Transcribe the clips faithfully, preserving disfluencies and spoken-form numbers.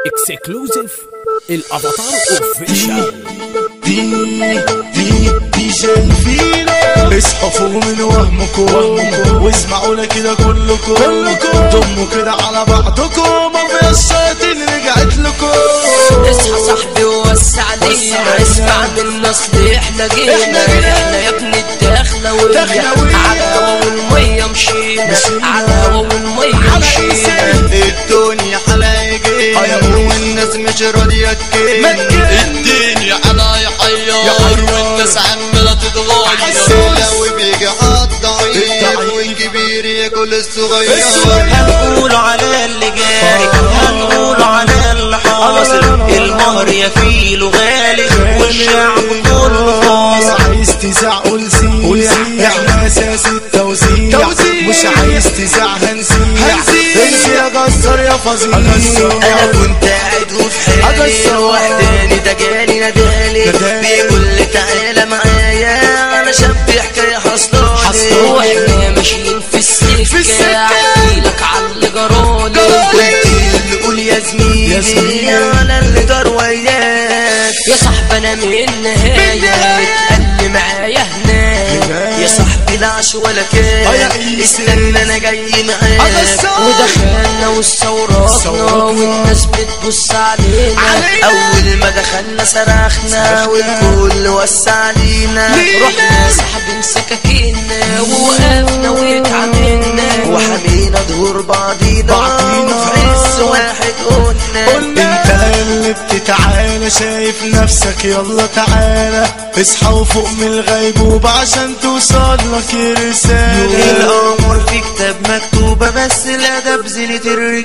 اكسكلوزيف الافاتار اوفيشال. دي دي دي جايفينه اصحوا فوق من وهمكم واسمعونا كده كلكم كلكم ضموا كده على بعضكم ما في الشياطين رجعت لكم. اصحى صاحبي ووسع علينا اسمع من اصل احنا جينا احنا يا ابني الداخله ويا على الهوا والميه مشينا على الهوا والميه مشينا. الدنيا حلايجين والناس مش راضيه تكين الدنيا انا يحير والناس عماله تتغير لو بيجي عالضعيف والكبير ياكل الصغير. هنقول على اللي جاي هنقول على اللي حاصل المهر يا فيلو غالي والشعب كله فاصل. عايز تزعق قول سيع احنا اساس التوزيع مش عايز تزعق هنسيع انسي يا جزار يا فظيع. انا كنت قاعد وفي حالي وحداني ده جالي نادالي بيقول لي تعالى معايا انا شاب حكايه حصلاني واحنا ماشيين في السكه احكيلك على اللي جرالي وانت اللي قول يا زميلي على اللي جار وياك يا صاحبي انا من النهايه اتقل معايا هناك يا صاحبي لا عش ولا كان استنى انا جاي معاك ودخلنا وصوراتنا والناس بتبص علينا اول ما دخلنا صرخنا والكل وسع علينا رحنا سحبنا سكاكينا ووقفنا واتعاملنا وحمينا ظهور بعضينا في عز واحد قلنا انت اللي بتتعالى شايف نفسك يلا تعالى اصحى وفوق من الغيبوبة عشان توصل لك رسالة. الامور في كتاب مكتوبة بس الادب زينة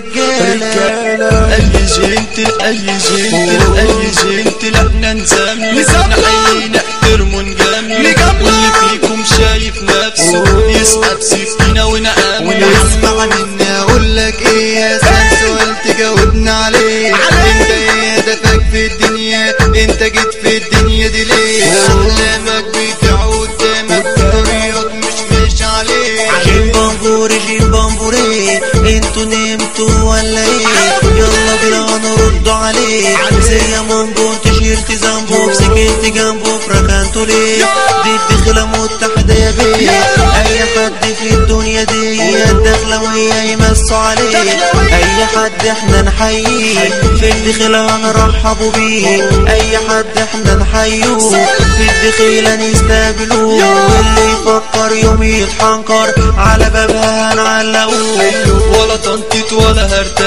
الرجالة. اي جنتل اي جنتل اي جنتل احنا نزمل نحيي نحترم ونجمل واللي فيكم شايف نفسه يسحب سكينة ونأمل. اسمع مني اقول لك ايه يا سان سؤال تجاوبنا عليه انت ايه هدفك في الدنيا انت جيت في الدنيا دي ليه احلامك بتعود قدامك طريقك مش ماشي عليه. جيب بامبوري جيب بامبوري انتوا نمتوا ولا ايه يلا بينا نرد عليه زي مونجو انت شيلت ذنبه سكنت جنبه فركنتوا ليه دي الدخلة متحدة يا بيه اي حد في الدنيا دي الدخلة وهي يمسوا عليه اي حد احنا نحييه في الدخلة هنرحبوا بيه اي حد احنا نحيوه في الدخلة نستقبلوه واللي يفكر يوم يتحنكر على بابها هنعلقوه. ولا تنطيط ولا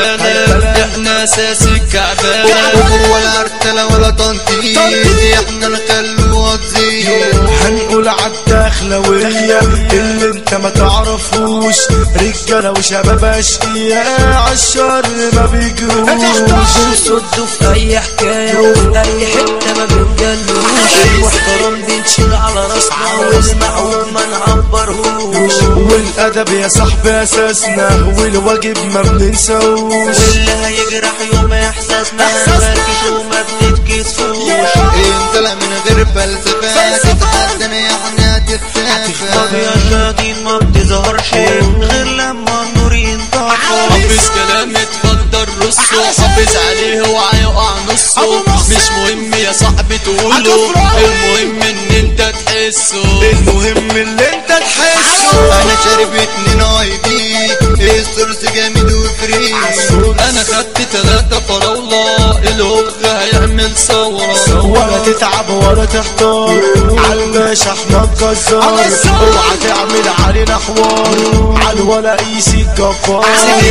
هرتلة احنا اساس الكعبانة ولا هرتلة ولا تنطيط احنا نخلوها تزيد. هنقول عالدخلوية اللي انت ما تعرفوش رجالة وشباب اشقياء عالشر ما بيجروش بنصدوا في اي حكاية وفي اي حتة ما بنجلوش المحترم بنشيل على راسنا والمعوج ما نعبرهوش والادب يا صاحبي اساسنا والواجب ما بننساوش واللي هيجرح يوم احساسنا فركش وما بنتكسفوش. انت لا من غير فلسفة تتقدم احنا تتسافى طب يا شياطين ما بتظهرش غير لما النور ينطفى. حافظ كلام اتفضل رصه حافظ عليه وهيقع نصه مش مهم يا صاحبي تقوله المهم ان انت تحسه المهم اللي انت تحسه. انا شارب اتنين اي بي السورس جامد وفري انا خدت تلاتة فراولة الهوغ هيعمل ثورة ولا تتعب ولا تحتار عالباشا احمد جزار اوعى تعمل علينا حوار عالولا قيسي الجبار.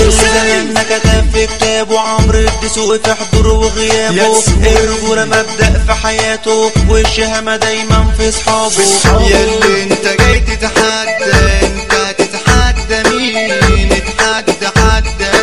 زماننا كتب في كتابه عمرو الدسوقي في حضوره وغيابه الرجولة مبدأ في حياته والشهامة دايما في صحابه. ياللي انت جاي تتحدى انت هتتحدى مين اتحدى حد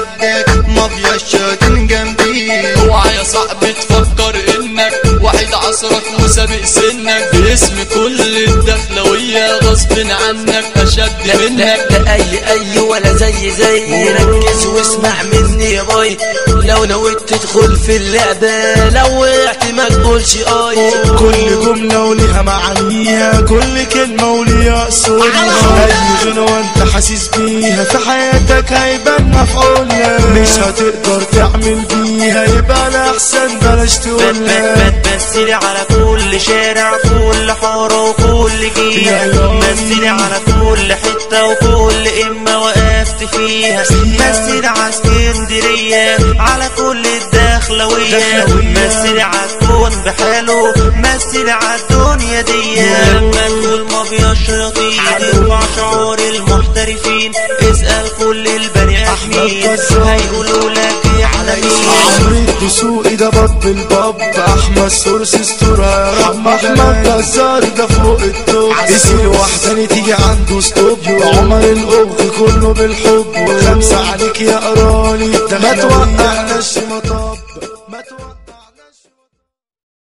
قدك مافيا الشياطين جنبي. اوعى يا صاحبي تفكر انك واحد عصرك مسلم سابق سنك باسم كل الدخلوية غصب عنك اشد منك. لا لا اي اي ولا زي زي ركز واسمع مني يا باي، لو نويت تدخل في اللعبة لو وقعت ما تقولش اي. كل جملة وليها معانيها، كل كلمة وليها اصولها، اي غنوة انت حاسس بيها في حياتك هيبان مفعولها، مش هتقدر تعمل بيها يبقى الاحسن بلاش تقولها. مثلي على كل شارع كل حارة وكل جهة، مثلي على كل حتة وكل إما وقفت فيها، مثلي على اسكندرية على كل الدخلوية، مثلي على الكون بحاله، مثلي على الدنيا دي. لما تقول ما بيشرطين ارفع شعور المحترفين، اسأل كل البني آدمين هيقولوا لك يا عالمين. عمرو الدسوقي ده باب الباب، احمد سورس استورة يا رب، احمد جزار ده فوق التوب، يسير وحداني تيجي عنده ستوب، عمر الأبغ كله بالحب، وخمسة عليك يا قراني ما توقعناش مطار.